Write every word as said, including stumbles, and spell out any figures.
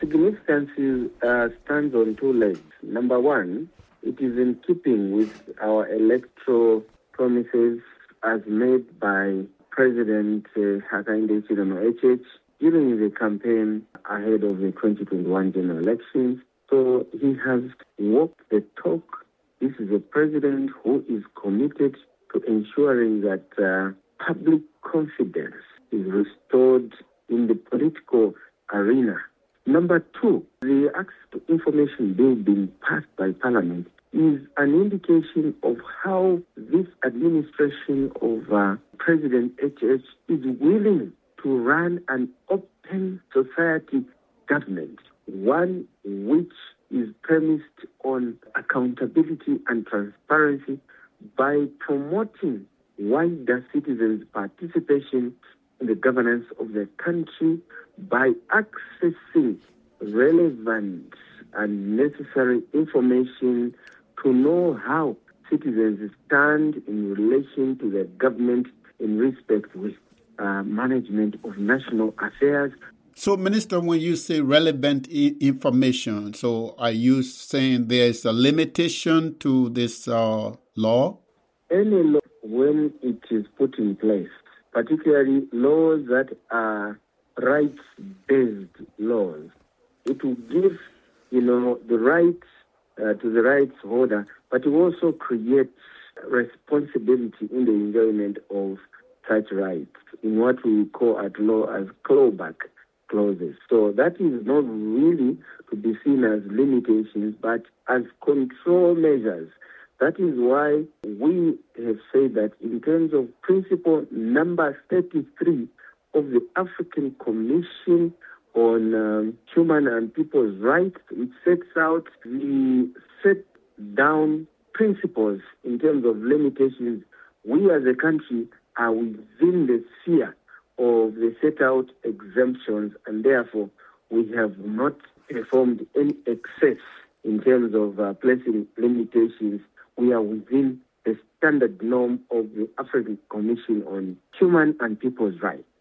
significance is, uh, stands on two legs. Number one, it is in keeping with our electoral promises as made by President uh, Hakainde Hichilema H H during the campaign ahead of the twenty twenty-one general elections. So he has walked the talk. This is a president who is committed to ensuring that uh, public confidence is restored in the political arena. Number two, the Access to Information Bill being passed by Parliament is an indication of how this administration of uh, President H H is willing to run an open society government, one which is premised on accountability and transparency by promoting wider citizens' participation in the governance of the country by accessing relevant and necessary information to know how citizens stand in relation to the government in respect with uh, management of national affairs. So, Minister, when you say relevant I- information, so are you saying there's a limitation to this uh, law? Any law, when it is put in place, particularly laws that are rights-based laws, it will give, you know, the rights uh, to the rights holder, but it also creates responsibility in the enjoyment of such rights in what we call at law as clawback clauses. So that is not really to be seen as limitations, but as control measures. That is why we have said that in terms of principle number thirty-three of the African Commission on um, Human and People's Rights, which sets out the set down principles in terms of limitations, we as a country are within the sphere of the set out exemptions, and therefore we have not performed any excess in terms of uh, placing limitations. We are within the standard norm of the African Commission on Human and People's Rights.